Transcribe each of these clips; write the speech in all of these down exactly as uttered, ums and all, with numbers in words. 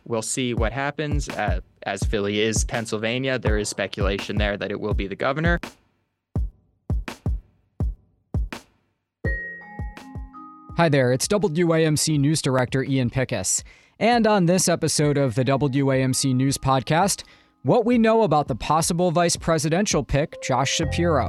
we'll see what happens. Uh, as Philly is Pennsylvania, there is speculation there that it will be the governor. Hi there, it's W A M C News Director Ian Pickus. And on this episode of the W A M C News Podcast, what we know about the possible vice presidential pick, Josh Shapiro.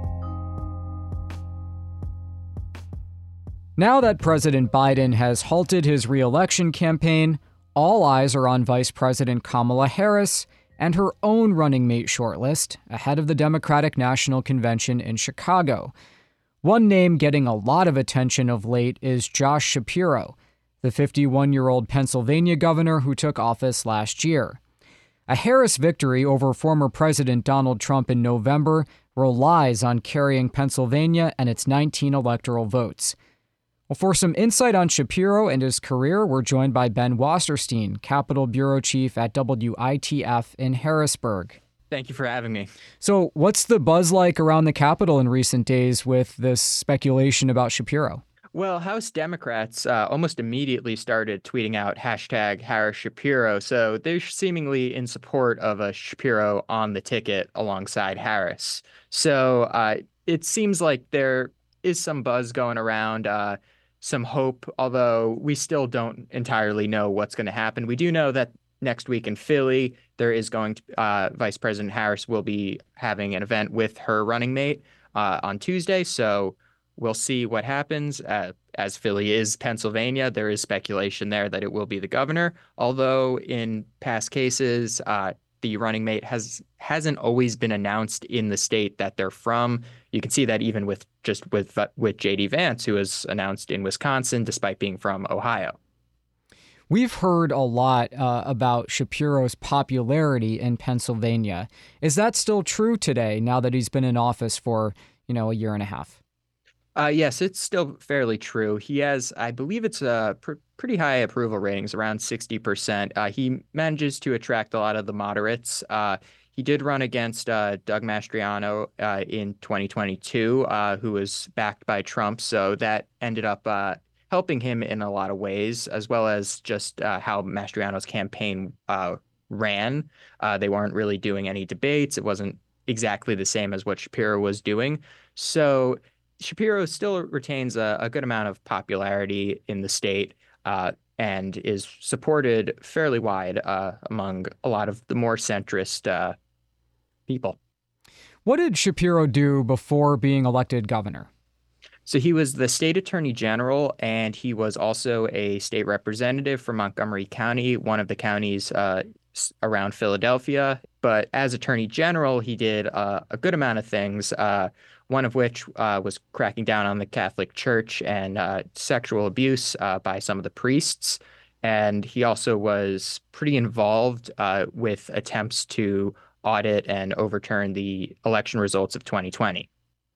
Now that President Biden has halted his re-election campaign, all eyes are on Vice President Kamala Harris and her own running mate shortlist ahead of the Democratic National Convention in Chicago. One name getting a lot of attention of late is Josh Shapiro, the fifty-one-year-old Pennsylvania governor who took office last year. A Harris victory over former President Donald Trump in November relies on carrying Pennsylvania and its nineteen electoral votes. Well, for some insight on Shapiro and his career, we're joined by Ben Wasserstein, Capitol Bureau Chief at W I T F in Harrisburg. Thank you for having me. So what's the buzz like around the Capitol in recent days with this speculation about Shapiro? Well, House Democrats uh, almost immediately started tweeting out hashtag Harris Shapiro. So they're seemingly in support of a Shapiro on the ticket alongside Harris. So uh, it seems like there is some buzz going around, uh, some hope, although we still don't entirely know what's going to happen. We do know that next week in Philly, there is going to, uh, Vice President Harris will be having an event with her running mate uh, on Tuesday. So we'll see what happens. Uh, as Philly is Pennsylvania, there is speculation there that it will be the governor. Although in past cases, uh, the running mate has hasn't always been announced in the state that they're from. You can see that even with just with with J D Vance, who was announced in Wisconsin, despite being from Ohio. We've heard a lot uh, about Shapiro's popularity in Pennsylvania. Is that still true today, now that he's been in office for, you know, a year and a half? Uh, yes, it's still fairly true. He has, I believe it's a pr- pretty high approval ratings, around sixty percent. Uh, he manages to attract a lot of the moderates. Uh, he did run against uh, Doug Mastriano uh, in twenty twenty-two, uh, who was backed by Trump. So that ended up uh, helping him in a lot of ways, as well as just uh, how Mastriano's campaign uh, ran. Uh, they weren't really doing any debates. It wasn't exactly the same as what Shapiro was doing. So Shapiro still retains a, a good amount of popularity in the state uh, and is supported fairly wide uh, among a lot of the more centrist uh, people. What did Shapiro do before being elected governor? So he was the state attorney general, and he was also a state representative for Montgomery County, one of the counties uh, around Philadelphia. But as attorney general, he did uh, a good amount of things, uh, one of which uh, was cracking down on the Catholic Church and uh, sexual abuse uh, by some of the priests. And he also was pretty involved uh, with attempts to audit and overturn the election results of twenty twenty.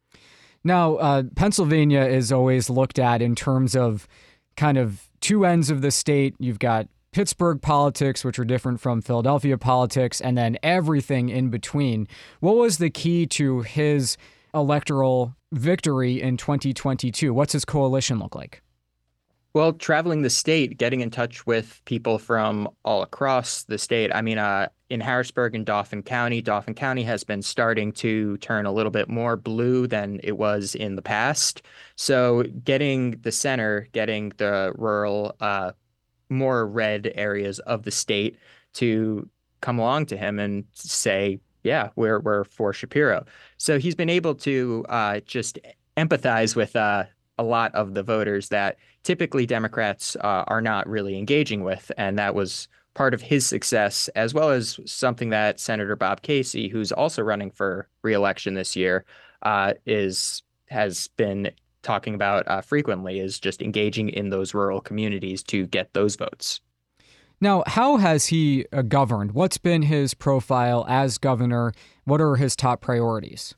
Now, uh, Pennsylvania is always looked at in terms of kind of two ends of the state. You've got Pittsburgh politics, which are different from Philadelphia politics, and then everything in between. What was the key to his electoral victory in twenty twenty-two? What's his coalition look like? Well, traveling the state, getting in touch with people from all across the state. I mean, uh, in Harrisburg and Dauphin County, Dauphin County has been starting to turn a little bit more blue than it was in the past. So getting the center, getting the rural, uh, more red areas of the state to come along to him and say, yeah, we're we're for Shapiro. So he's been able to uh, just empathize with uh, a lot of the voters that typically Democrats uh, are not really engaging with. And that was part of his success, as well as something that Senator Bob Casey, who's also running for re-election this year, uh, is has been talking about uh, frequently, is just engaging in those rural communities to get those votes. Now, how has he uh, governed? What's been his profile as governor? What are his top priorities?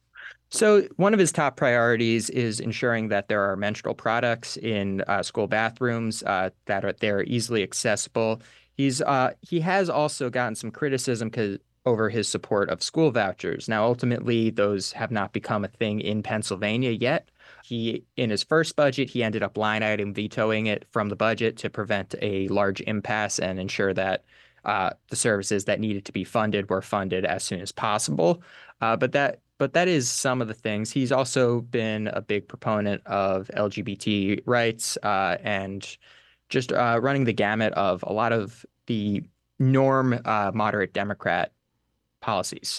So one of his top priorities is ensuring that there are menstrual products in uh, school bathrooms uh, that are they're easily accessible. He's uh, he has also gotten some criticism because over his support of school vouchers. Now, ultimately, those have not become a thing in Pennsylvania yet. He, in his first budget, he ended up line item vetoing it from the budget to prevent a large impasse and ensure that uh, the services that needed to be funded were funded as soon as possible. Uh, but that but that is some of the things. He's also been a big proponent of L G B T rights uh, and just uh, running the gamut of a lot of the norm uh, moderate Democrat policies.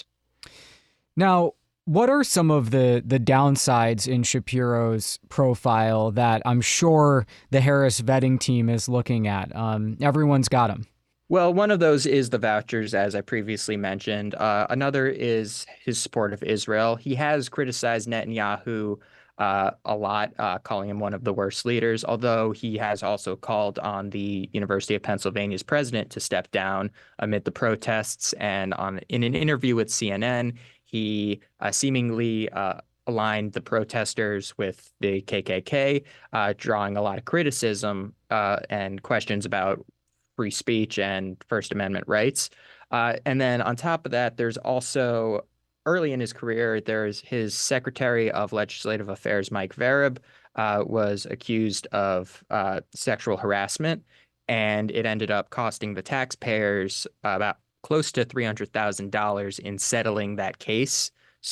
Now, what are some of the the downsides in Shapiro's profile that I'm sure the Harris vetting team is looking at? Um, everyone's got them. Well, one of those is the vouchers, as I previously mentioned. Uh, another is his support of Israel. He has criticized Netanyahu uh, a lot, uh, calling him one of the worst leaders, although he has also called on the University of Pennsylvania's president to step down amid the protests. And on in an interview with C N N, he uh, seemingly uh, aligned the protesters with the K K K, uh, drawing a lot of criticism uh, and questions about free speech and First Amendment rights. Uh, and then on top of that, there's also early in his career, there's his Secretary of Legislative Affairs, Mike Vereb, uh, was accused of uh, sexual harassment, and it ended up costing the taxpayers about close to three hundred thousand dollars in settling that case.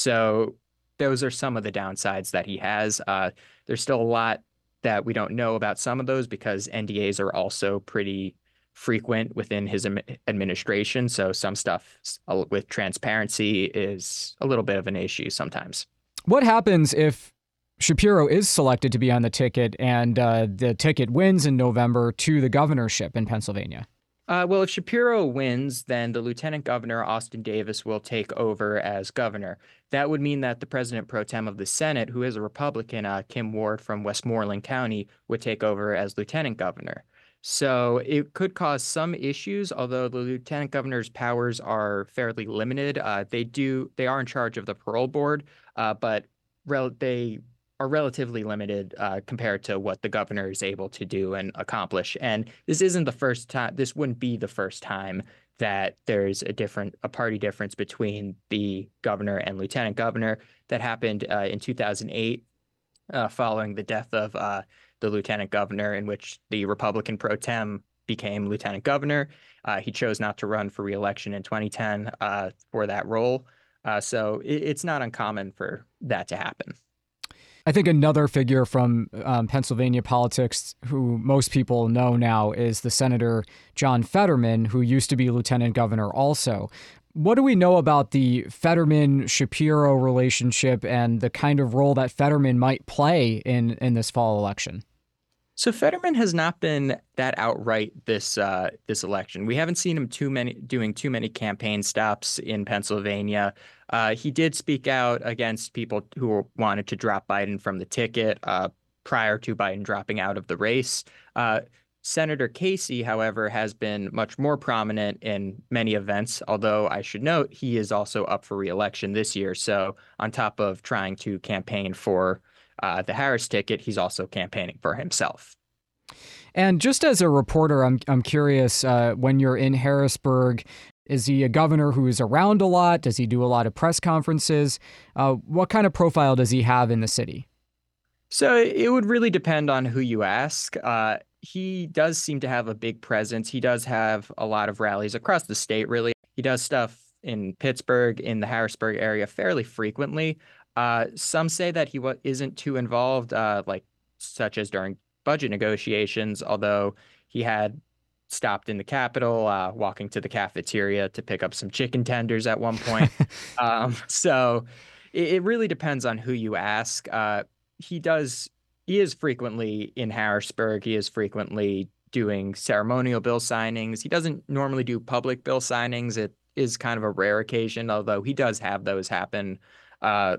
So those are some of the downsides that he has. Uh, there's still a lot that we don't know about some of those because N D As are also pretty frequent within his administration. So some stuff with transparency is a little bit of an issue sometimes. What happens if Shapiro is selected to be on the ticket and uh, the ticket wins in November to the governorship in Pennsylvania? Uh, well, if Shapiro wins, then the Lieutenant Governor, Austin Davis, will take over as governor. That would mean that the president pro tem of the Senate, who is a Republican, uh, Kim Ward from Westmoreland County, would take over as lieutenant governor. So it could cause some issues, although the lieutenant governor's powers are fairly limited. Uh, they do they are in charge of the parole board, uh, but rel they are relatively limited uh, compared to what the governor is able to do and accomplish. And this isn't the first time. This wouldn't be the first time that there's a different a party difference between the governor and lieutenant governor. That happened uh, in two thousand eight, uh, following the death of uh, the lieutenant governor, in which the Republican pro tem became lieutenant governor. Uh, he chose not to run for re-election in twenty ten uh, for that role. Uh, so it, it's not uncommon for that to happen. I think another figure from um, Pennsylvania politics who most people know now is the Senator John Fetterman, who used to be lieutenant governor also. What do we know about the Fetterman-Shapiro relationship and the kind of role that Fetterman might play in, in this fall election? So Fetterman has not been that outright this uh, this election. We haven't seen him too many doing too many campaign stops in Pennsylvania. Uh, he did speak out against people who wanted to drop Biden from the ticket uh, prior to Biden dropping out of the race. Uh, Senator Casey, however, has been much more prominent in many events, although I should note he is also up for re-election this year. So on top of trying to campaign for uh, the Harris ticket, he's also campaigning for himself. And just as a reporter, I'm I'm curious, uh, when you're in Harrisburg, is he a governor who is around a lot? Does he do a lot of press conferences? Uh, what kind of profile does he have in the city? So it would really depend on who you ask. Uh, he does seem to have a big presence. He does have a lot of rallies across the state, really. He does stuff in Pittsburgh, in the Harrisburg area fairly frequently. Uh, some say that he w- isn't too involved, uh, like such as during budget negotiations, although he had stopped in the Capitol, uh, walking to the cafeteria to pick up some chicken tenders at one point. um, so it, it really depends on who you ask. Uh, he does, he is frequently in Harrisburg. He is frequently doing ceremonial bill signings. He doesn't normally do public bill signings. It is kind of a rare occasion, although he does have those happen uh,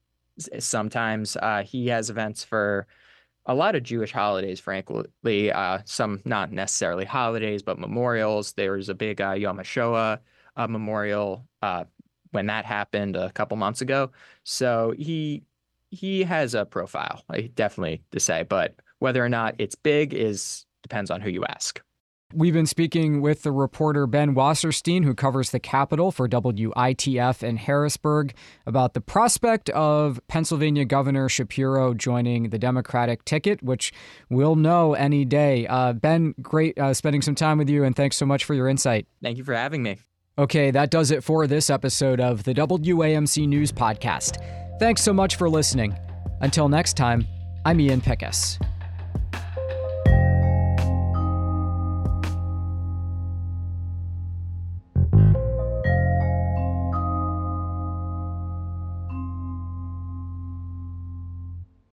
sometimes. Uh, he has events for a lot of Jewish holidays, frankly, uh, some not necessarily holidays, but memorials. There was a big uh, Yom HaShoah uh, memorial uh, when that happened a couple months ago. So he he has a profile, definitely to say, but whether or not it's big is depends on who you ask. We've been speaking with the reporter Ben Wasserstein, who covers the Capitol for W I T F in Harrisburg, about the prospect of Pennsylvania Governor Shapiro joining the Democratic ticket, which we'll know any day. Uh, Ben, great uh, spending some time with you, and thanks so much for your insight. Thank you for having me. Okay, that does it for this episode of the W A M C News Podcast. Thanks so much for listening. Until next time, I'm Ian Pickus.